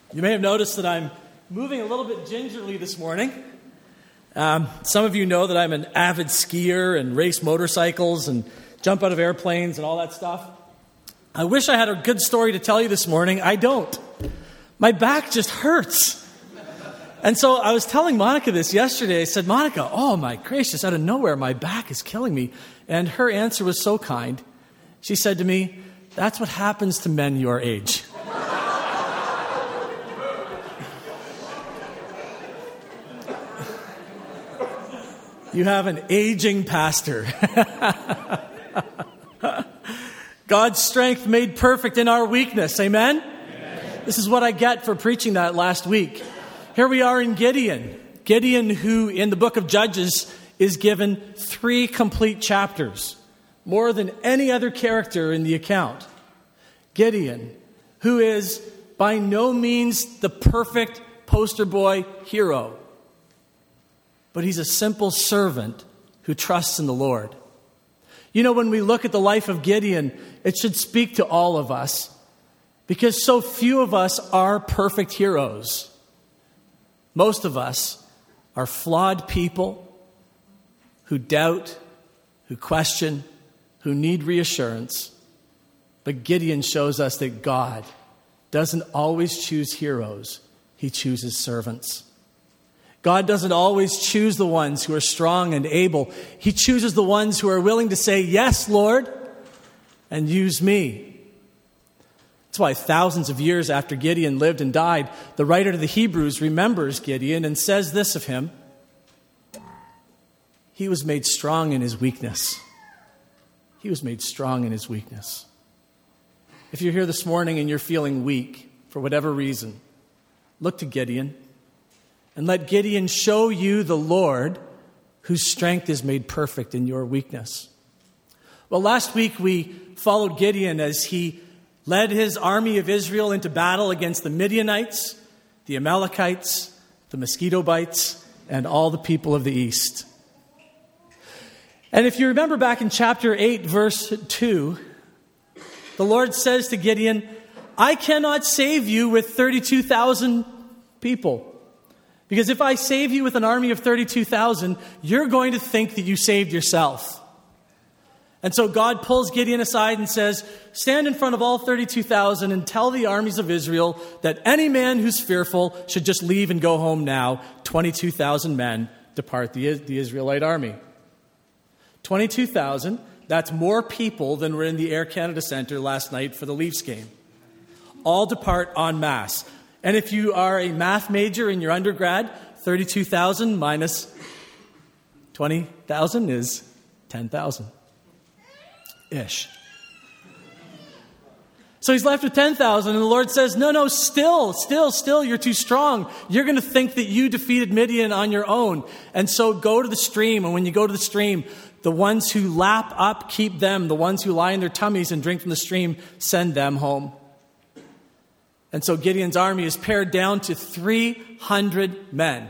You may have noticed that I'm moving a little bit gingerly this morning. Some of you know that I'm an avid skier and race motorcycles and jump out of airplanes and all that stuff. I wish I had a good story to tell you this morning. I don't. My back just hurts. And so I was telling Monica this yesterday. I said, Monica, oh my gracious, out of nowhere, my back is killing me. And her answer was so kind. She said to me, that's what happens to men your age. You have an aging pastor. God's strength made perfect in our weakness. Amen? Amen? This is what I get for preaching that last week. Here we are in Gideon. Gideon, who in the book of Judges is given 3 complete chapters, more than any other character in the account. Gideon, who is by no means the perfect poster boy hero, but he's a simple servant who trusts in the Lord. You know, when we look at the life of Gideon, it should speak to all of us, because so few of us are perfect heroes. Most of us are flawed people who doubt, who question, who need reassurance. But Gideon shows us that God doesn't always choose heroes. He chooses servants. God doesn't always choose the ones who are strong and able. He chooses the ones who are willing to say, yes, Lord, and use me. That's why thousands of years after Gideon lived and died, the writer to the Hebrews remembers Gideon and says this of him: he was made strong in his weakness. He was made strong in his weakness. If you're here this morning and you're feeling weak for whatever reason, look to Gideon. And let Gideon show you the Lord whose strength is made perfect in your weakness. Well, last week we followed Gideon as he led his army of Israel into battle against the Midianites, the Amalekites, the mosquito bites, and all the people of the east. And if you remember back in chapter 8, verse 2, the Lord says to Gideon, I cannot save you with 32,000 people. Because if I save you with an army of 32,000, you're going to think that you saved yourself. And so God pulls Gideon aside and says, stand in front of all 32,000 and tell the armies of Israel that any man who's fearful should just leave and go home now. 22,000 men depart the Israelite army. 22,000, that's more people than were in the Air Canada Centre last night for the Leafs game. All depart en masse. And if you are a math major in your undergrad, 32,000 minus 20,000 is 10,000-ish. So he's left with 10,000, and the Lord says, no, still, you're too strong. You're going to think that you defeated Midian on your own. And so go to the stream, and when you go to the stream, the ones who lap up, keep them. The ones who lie in their tummies and drink from the stream, send them home. And so Gideon's army is pared down to 300 men.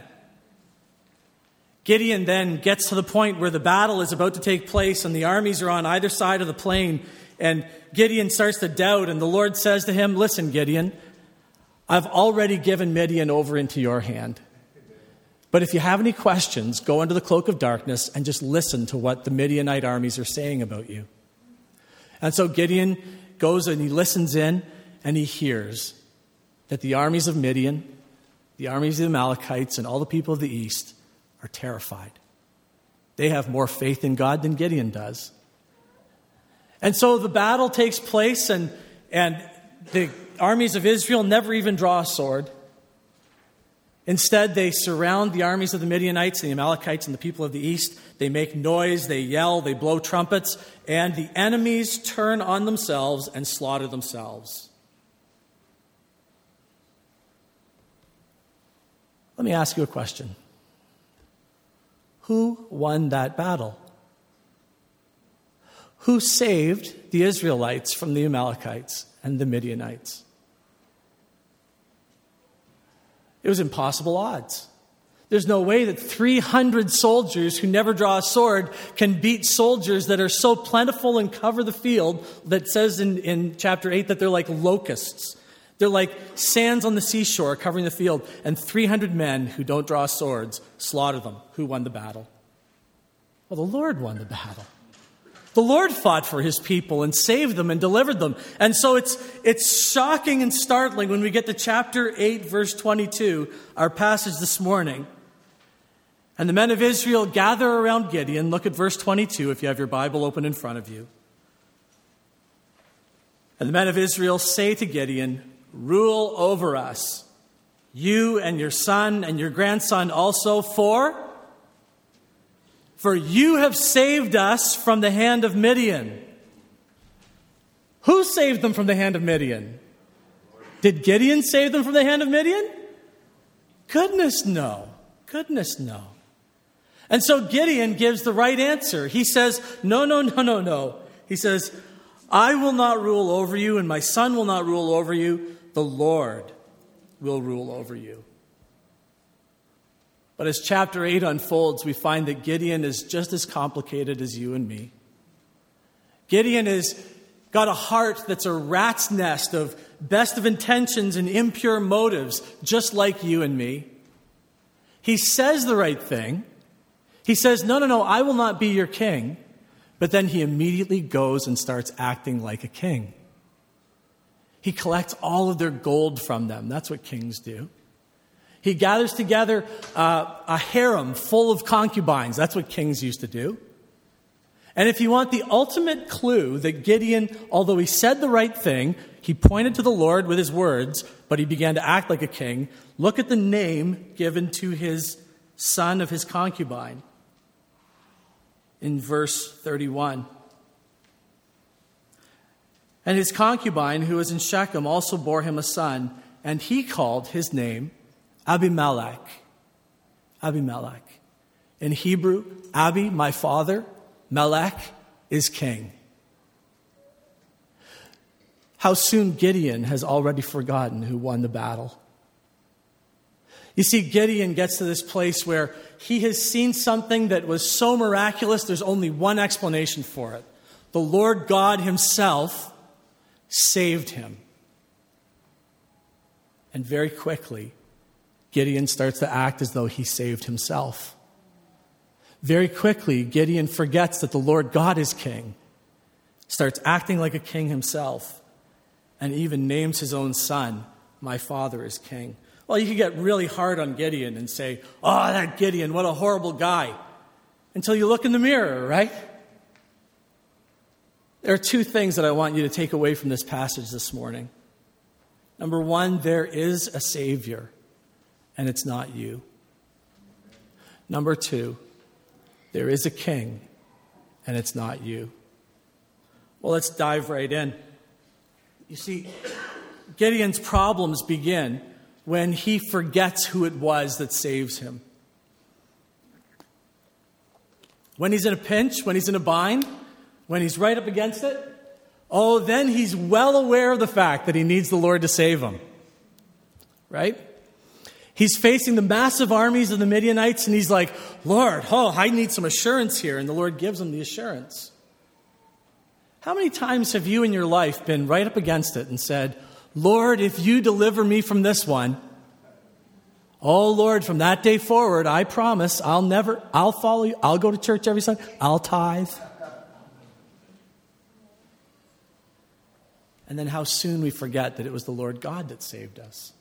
Gideon then gets to the point where the battle is about to take place and the armies are on either side of the plain. And Gideon starts to doubt, and the Lord says to him, listen, Gideon, I've already given Midian over into your hand. But if you have any questions, go under the cloak of darkness and just listen to what the Midianite armies are saying about you. And so Gideon goes and he listens in and he hears that the armies of Midian, the armies of the Amalekites, and all the people of the east are terrified. They have more faith in God than Gideon does. And so the battle takes place, and the armies of Israel never even draw a sword. Instead, they surround the armies of the Midianites, and the Amalekites, and the people of the east. They make noise, they yell, they blow trumpets, and the enemies turn on themselves and slaughter themselves. Let me ask you a question. Who won that battle? Who saved the Israelites from the Amalekites and the Midianites? It was impossible odds. There's no way that 300 soldiers who never draw a sword can beat soldiers that are so plentiful and cover the field that says in chapter 8 that they're like locusts. They're like sands on the seashore covering the field, and 300 men who don't draw swords slaughter them. Who won the battle? Well, the Lord won the battle. The Lord fought for his people and saved them and delivered them. And so it's shocking and startling when we get to chapter 8, verse 22, our passage this morning. And the men of Israel gather around Gideon. Look at verse 22 if you have your Bible open in front of you. And the men of Israel say to Gideon, "Rule over us, you and your son and your grandson also, for you have saved us from the hand of Midian." Who saved them from the hand of Midian? Did Gideon save them from the hand of Midian? Goodness, no. Goodness, no. And so Gideon gives the right answer. He says, no. He says, "I will not rule over you, and my son will not rule over you. The Lord will rule over you." But as chapter 8 unfolds, we find that Gideon is just as complicated as you and me. Gideon has got a heart that's a rat's nest of best of intentions and impure motives, just like you and me. He says the right thing. He says, no, I will not be your king. But then he immediately goes and starts acting like a king. He collects all of their gold from them. That's what kings do. He gathers together a harem full of concubines. That's what kings used to do. And if you want the ultimate clue that Gideon, although he said the right thing, he pointed to the Lord with his words, but he began to act like a king, look at the name given to his son of his concubine in verse 31. "And his concubine, who was in Shechem, also bore him a son, and he called his name Abimelech." Abimelech. In Hebrew, Abi, my father, Melech is king. How soon Gideon has already forgotten who won the battle. You see, Gideon gets to this place where he has seen something that was so miraculous, there's only one explanation for it. The Lord God himself saved him. And very quickly, Gideon starts to act as though he saved himself. Very quickly, Gideon forgets that the Lord God is king, starts acting like a king himself, and even names his own son, "My father is king." Well, you could get really hard on Gideon and say, "Oh, that Gideon, what a horrible guy," until you look in the mirror, right? There are two things that I want you to take away from this passage this morning. Number one, there is a Savior, and it's not you. Number two, there is a king, and it's not you. Well, let's dive right in. You see, Gideon's problems begin when he forgets who it was that saves him. When he's in a pinch, when he's in a bind, when he's right up against it, then he's well aware of the fact that he needs the Lord to save him. Right? He's facing the massive armies of the Midianites, and he's like, "Lord, I need some assurance here." And the Lord gives him the assurance. How many times have you in your life been right up against it and said, "Lord, if you deliver me from this one, oh Lord, from that day forward, I promise I'll follow you. I'll go to church every Sunday. I'll tithe." And then how soon we forget that it was the Lord God that saved us.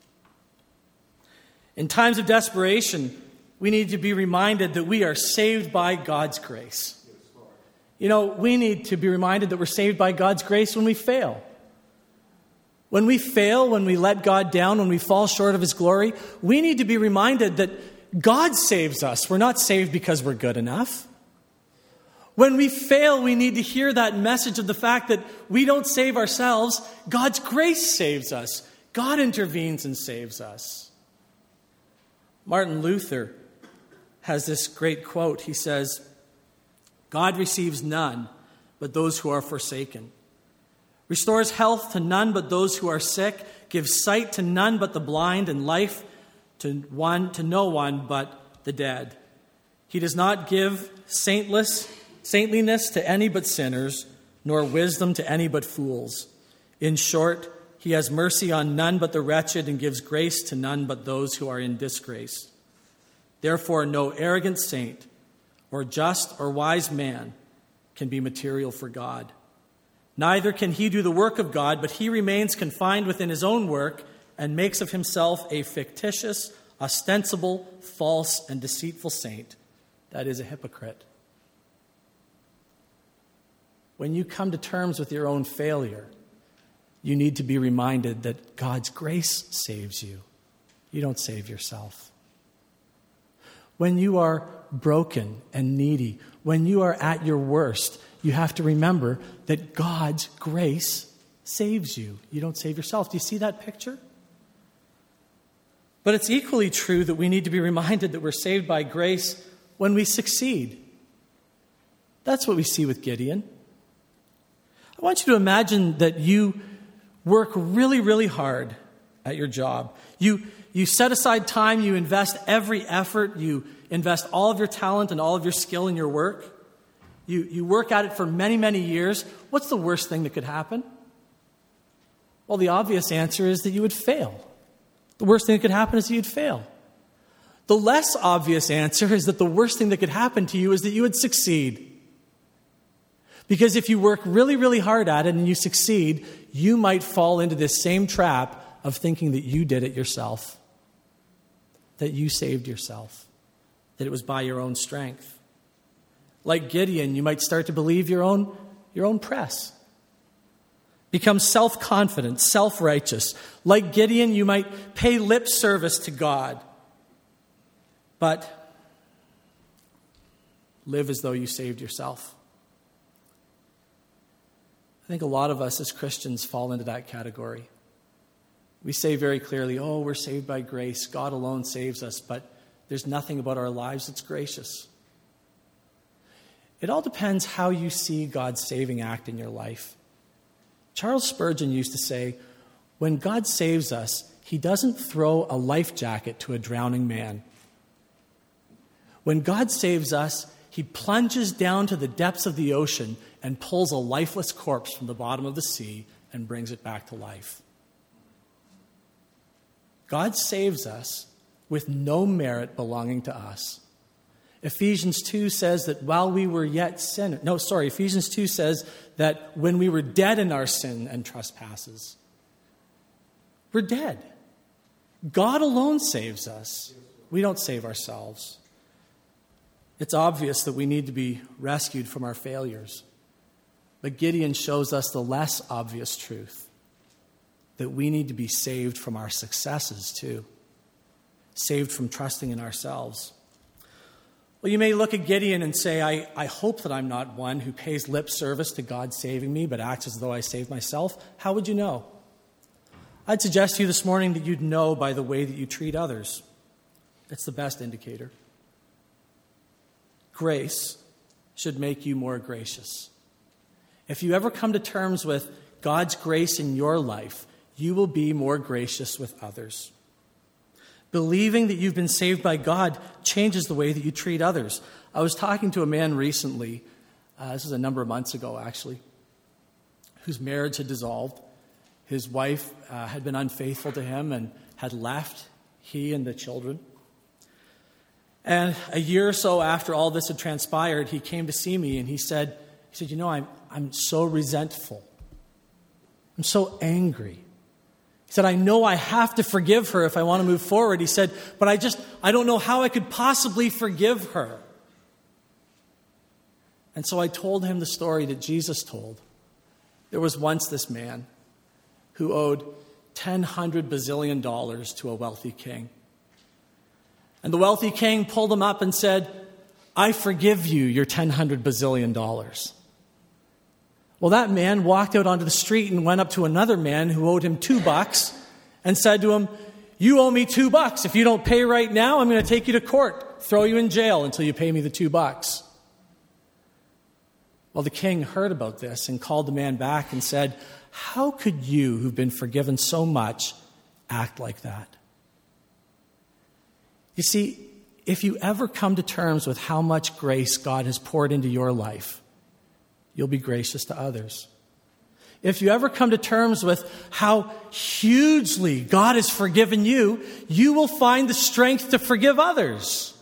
In times of desperation, we need to be reminded that we are saved by God's grace. We need to be reminded that we're saved by God's grace when we fail. When we fail, when we let God down, when we fall short of his glory, we need to be reminded that God saves us. We're not saved because we're good enough. When we fail, we need to hear that message of the fact that we don't save ourselves. God's grace saves us. God intervenes and saves us. Martin Luther has this great quote. He says, "God receives none but those who are forsaken, restores health to none but those who are sick, gives sight to none but the blind, and life to no one but the dead. He does not give saintliness to any but sinners, nor wisdom to any but fools. In short, He has mercy on none but the wretched and gives grace to none but those who are in disgrace. Therefore, no arrogant saint or just or wise man can be material for God. Neither can he do the work of God, but he remains confined within his own work and makes of himself a fictitious, ostensible, false, and deceitful saint. That is a hypocrite. When you come to terms with your own failure, you need to be reminded that God's grace saves you. You don't save yourself. When you are broken and needy, when you are at your worst, you have to remember that God's grace saves you. You don't save yourself. Do you see that picture? But it's equally true that we need to be reminded that we're saved by grace when we succeed. That's what we see with Gideon. I want you to imagine that you work really, really hard at your job. You set aside time, you invest every effort, you invest all of your talent and all of your skill in your work. You work at it for many, many years. What's the worst thing that could happen? Well, the obvious answer is that you would fail. The worst thing that could happen is that you'd fail. The less obvious answer is that the worst thing that could happen to you is that you would succeed. Because if you work really, really hard at it and you succeed, you might fall into this same trap of thinking that you did it yourself, that you saved yourself, that it was by your own strength. Like Gideon, you might start to believe your own press. Become self-confident, self-righteous. Like Gideon, you might pay lip service to God, but live as though you saved yourself. I think a lot of us as Christians fall into that category. We say very clearly, oh, we're saved by grace. God alone saves us, but there's nothing about our lives that's gracious. It all depends how you see God's saving act in your life. Charles Spurgeon used to say, when God saves us, he doesn't throw a life jacket to a drowning man. When God saves us, he plunges down to the depths of the ocean and pulls a lifeless corpse from the bottom of the sea and brings it back to life. God saves us with no merit belonging to us. Ephesians 2 says that while we were yet sinners... Ephesians 2 says that when we were dead in our sin and trespasses, we're dead. God alone saves us. We don't save ourselves. It's obvious that we need to be rescued from our failures. But Gideon shows us the less obvious truth, that we need to be saved from our successes too, saved from trusting in ourselves. Well, you may look at Gideon and say, I hope that I'm not one who pays lip service to God saving me, but acts as though I saved myself. How would you know? I'd suggest to you this morning that you'd know by the way that you treat others. It's the best indicator. Grace should make you more gracious. If you ever come to terms with God's grace in your life, you will be more gracious with others. Believing that you've been saved by God changes the way that you treat others. I was talking to a man recently, this was a number of months ago actually, whose marriage had dissolved. His wife had been unfaithful to him and had left he and the children. And a year or so after all this had transpired, he came to see me and he said, you know, I'm so resentful. I'm so angry. He said, I know I have to forgive her if I want to move forward. He said, but I don't know how I could possibly forgive her. And so I told him the story that Jesus told. There was once this man who owed $1,000 bazillion to a wealthy king. And the wealthy king pulled him up and said, I forgive you your $1,000 bazillion. Well, that man walked out onto the street and went up to another man who owed him $2 and said to him, you owe me $2. If you don't pay right now, I'm going to take you to court, throw you in jail until you pay me the $2. Well, the king heard about this and called the man back and said, how could you, who've been forgiven so much, act like that? You see, if you ever come to terms with how much grace God has poured into your life, you'll be gracious to others. if you ever come to terms with how hugely God has forgiven you, you will find the strength to forgive others.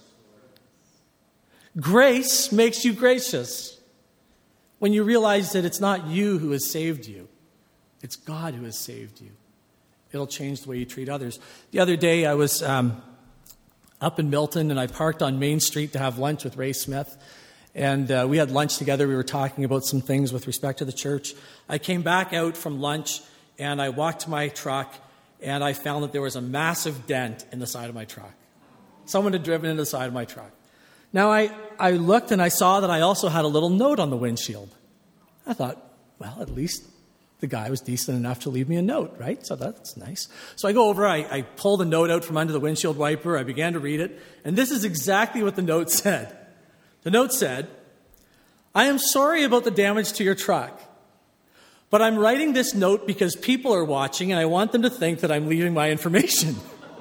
Grace makes you gracious. When you realize that it's not you who has saved you, it's God who has saved you. It'll change the way you treat others. The other day I was up in Milton, and I parked on Main Street to have lunch with Ray Smith. And we had lunch together. We were talking about some things with respect to the church. I came back out from lunch, and I walked to my truck, and I found that there was a massive dent in the side of my truck. Someone had driven into the side of my truck. Now, I looked, and I saw that I also had a little note on the windshield. I thought, well, at least the guy was decent enough to leave me a note, right? So that's nice. So I go over, I pull the note out from under the windshield wiper. I began to read it, and this is exactly what the note said. The note said, "I am sorry about the damage to your truck, but I'm writing this note because people are watching and I want them to think that I'm leaving my information."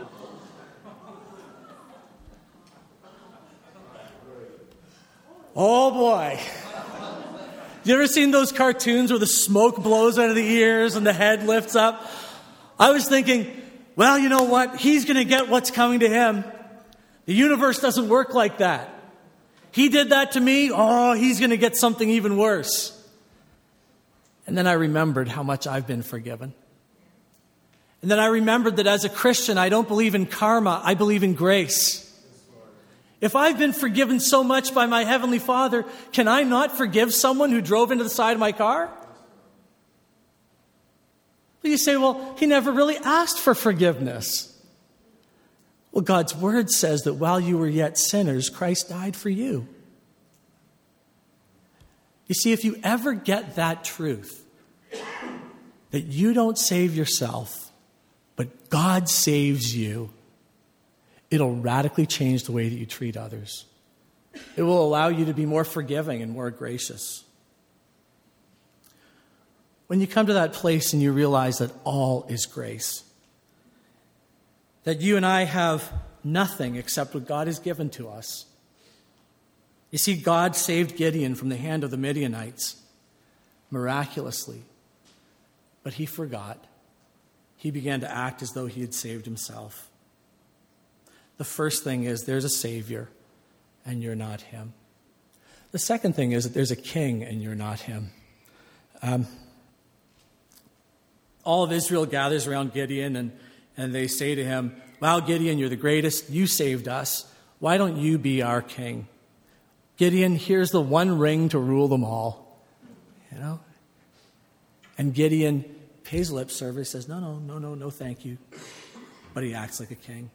Oh boy. You ever seen those cartoons where the smoke blows out of the ears and the head lifts up? I was thinking, well, you know what? He's going to get what's coming to him. The universe doesn't work like that. He did that to me. Oh, he's going to get something even worse. And then I remembered how much I've been forgiven. And then I remembered that as a Christian, I don't believe in karma. I believe in grace. If I've been forgiven so much by my Heavenly Father, can I not forgive someone who drove into the side of my car? But you say, well, he never really asked for forgiveness. Well, God's Word says that while you were yet sinners, Christ died for you. You see, if you ever get that truth, that you don't save yourself, but God saves you, it'll radically change the way that you treat others. It will allow you to be more forgiving and more gracious. When you come to that place and you realize that all is grace, that you and I have nothing except what God has given to us. You see, God saved Gideon from the hand of the Midianites miraculously, but he forgot. He began to act as though he had saved himself. The first thing is there's a Savior, and you're not him. The second thing is that there's a king, and you're not him. All of Israel gathers around Gideon, and they say to him, "Wow, Gideon, you're the greatest. You saved us. Why don't you be our king? Gideon, here's the one ring to rule them all." You know? And Gideon pays lip service, says, no, thank you. But he acts like a king.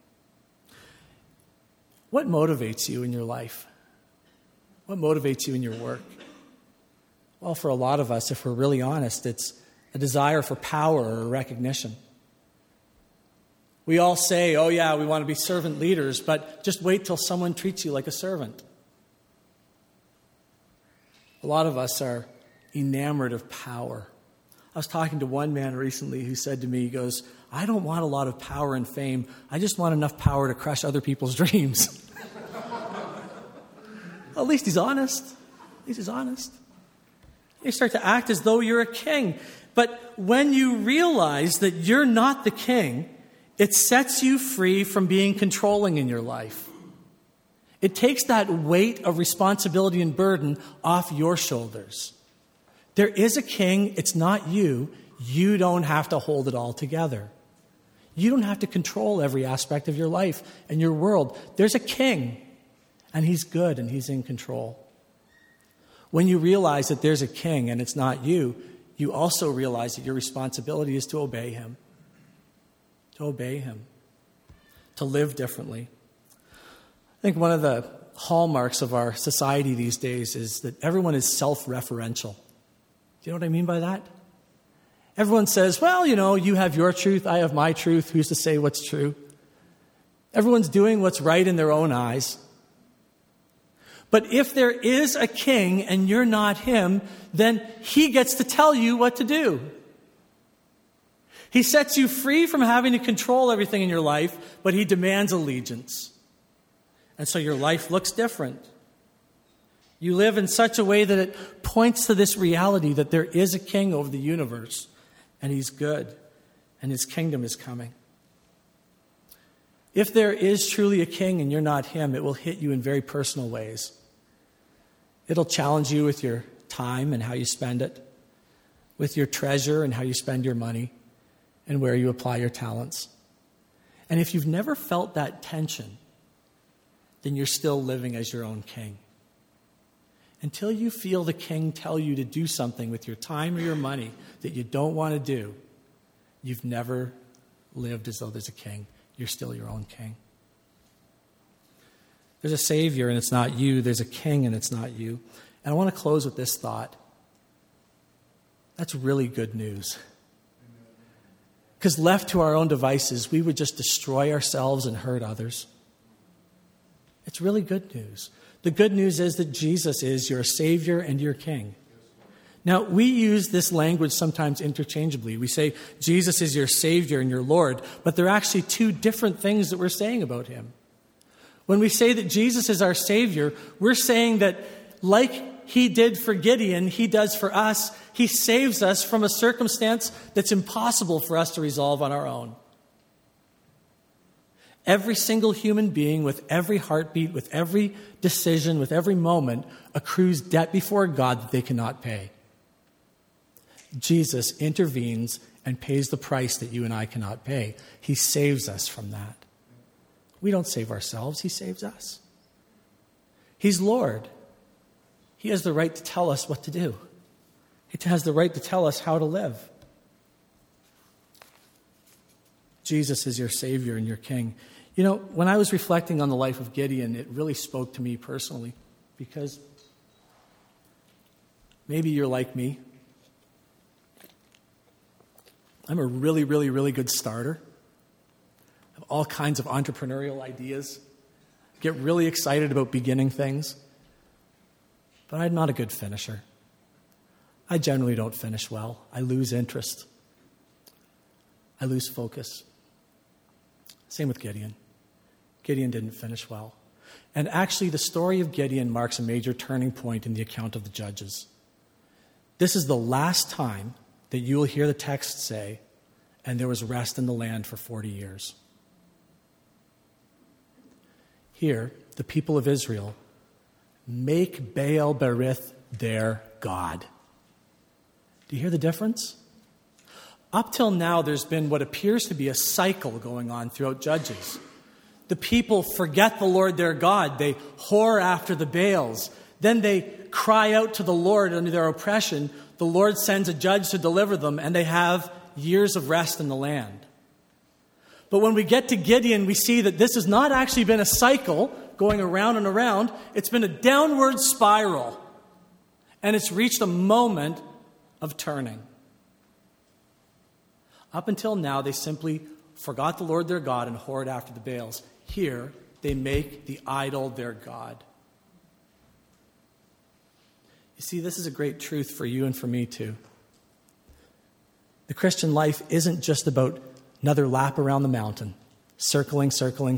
What motivates you in your life? What motivates you in your work? Well, for a lot of us, if we're really honest, it's a desire for power or recognition. We all say, oh yeah, we want to be servant leaders, but just wait till someone treats you like a servant. A lot of us are enamored of power. I was talking to one man recently who said to me, he goes, I don't want a lot of power and fame. I just want enough power to crush other people's dreams. Well, at least he's honest. At least he's honest. You start to act as though you're a king. But when you realize that you're not the king, it sets you free from being controlling in your life. It takes that weight of responsibility and burden off your shoulders. There is a king. It's not you. You don't have to hold it all together. You don't have to control every aspect of your life and your world. There's a king, and he's good, and he's in control. When you realize that there's a king and it's not you, you also realize that your responsibility is to obey him. To obey him. To live differently. I think one of the hallmarks of our society these days is that everyone is self-referential. Do you know what I mean by that? Everyone says, well, you have your truth, I have my truth. Who's to say what's true? Everyone's doing what's right in their own eyes. But if there is a king and you're not him, then he gets to tell you what to do. He sets you free from having to control everything in your life, but he demands allegiance. And so your life looks different. You live in such a way that it points to this reality that there is a king over the universe, and he's good, and his kingdom is coming. If there is truly a king and you're not him, it will hit you in very personal ways. It'll challenge you with your time and how you spend it, with your treasure and how you spend your money, and where you apply your talents. And if you've never felt that tension, then you're still living as your own king. Until you feel the king tell you to do something with your time or your money that you don't want to do, you've never lived as though there's a king. You're still your own king. There's a Savior and it's not you. There's a king and it's not you. And I want to close with this thought. That's really good news. Because left to our own devices, we would just destroy ourselves and hurt others. It's really good news. The good news is that Jesus is your Savior and your King. Now, we use this language sometimes interchangeably. We say Jesus is your Savior and your Lord, but they're actually two different things that we're saying about him. When we say that Jesus is our Savior, we're saying that like he did for Gideon, he does for us. He saves us from a circumstance that's impossible for us to resolve on our own. Every single human being, with every heartbeat, with every decision, with every moment, accrues debt before God that they cannot pay. Jesus intervenes and pays the price that you and I cannot pay. He saves us from that. We don't save ourselves. He saves us. He's Lord. He has the right to tell us what to do. He has the right to tell us how to live. Jesus is your Savior and your King. You know, when I was reflecting on the life of Gideon, it really spoke to me personally, because maybe you're like me. I'm a really, really, really good starter. I have all kinds of entrepreneurial ideas. Get really excited about beginning things. But I'm not a good finisher. I generally don't finish well. I lose interest. I lose focus. Same with Gideon. Gideon didn't finish well. And actually, the story of Gideon marks a major turning point in the account of the Judges. This is the last time that you will hear the text say, and there was rest in the land for 40 years. Here, the people of Israel make Baal Berith their God. Do you hear the difference? Up till now, there's been what appears to be a cycle going on throughout Judges. The people forget the Lord their God. They whore after the Baals. Then they cry out to the Lord under their oppression. The Lord sends a judge to deliver them, and they have years of rest in the land. But when we get to Gideon, we see that this has not actually been a cycle going around and around. It's been a downward spiral. And it's reached a moment of turning. Up until now, they simply forgot the Lord their God and whored after the Baals. Here, they make the idol their God. You see, this is a great truth for you and for me too. The Christian life isn't just about another lap around the mountain, circling, cycling.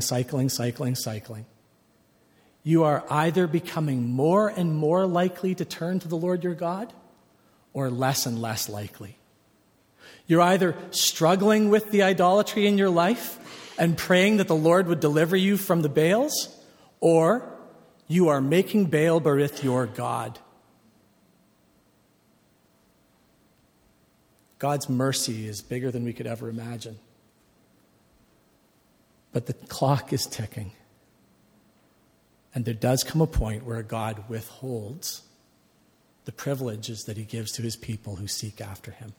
You are either becoming more and more likely to turn to the Lord your God, or less and less likely. You're either struggling with the idolatry in your life and praying that the Lord would deliver you from the Baals, or you are making Baal Berith your God. God's mercy is bigger than we could ever imagine. But the clock is ticking. And there does come a point where God withholds the privileges that he gives to his people who seek after him.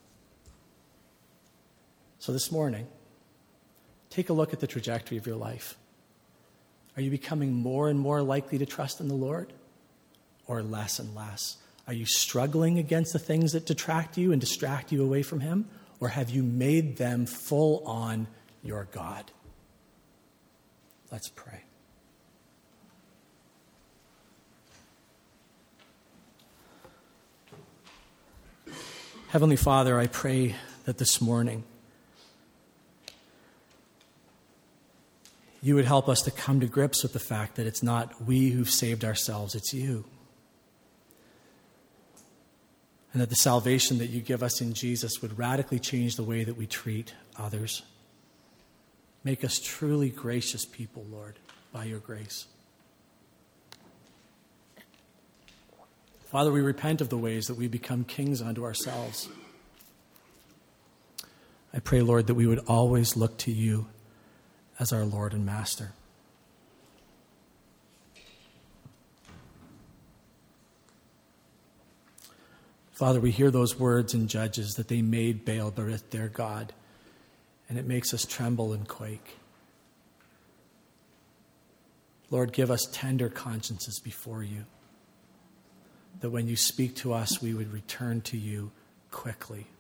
So this morning, take a look at the trajectory of your life. Are you becoming more and more likely to trust in the Lord, or less and less? Are you struggling against the things that detract you and distract you away from him, or have you made them full on your God? Let's pray. Heavenly Father, I pray that this morning you would help us to come to grips with the fact that it's not we who've saved ourselves, it's you. and that the salvation that you give us in Jesus would radically change the way that we treat others. Make us truly gracious people, Lord, by your grace. Father, we repent of the ways that we become kings unto ourselves. I pray, Lord, that we would always look to you as our Lord and Master. Father, we hear those words in Judges that they made Baal-berith their God, and it makes us tremble and quake. Lord, give us tender consciences before you, that when you speak to us, we would return to you quickly.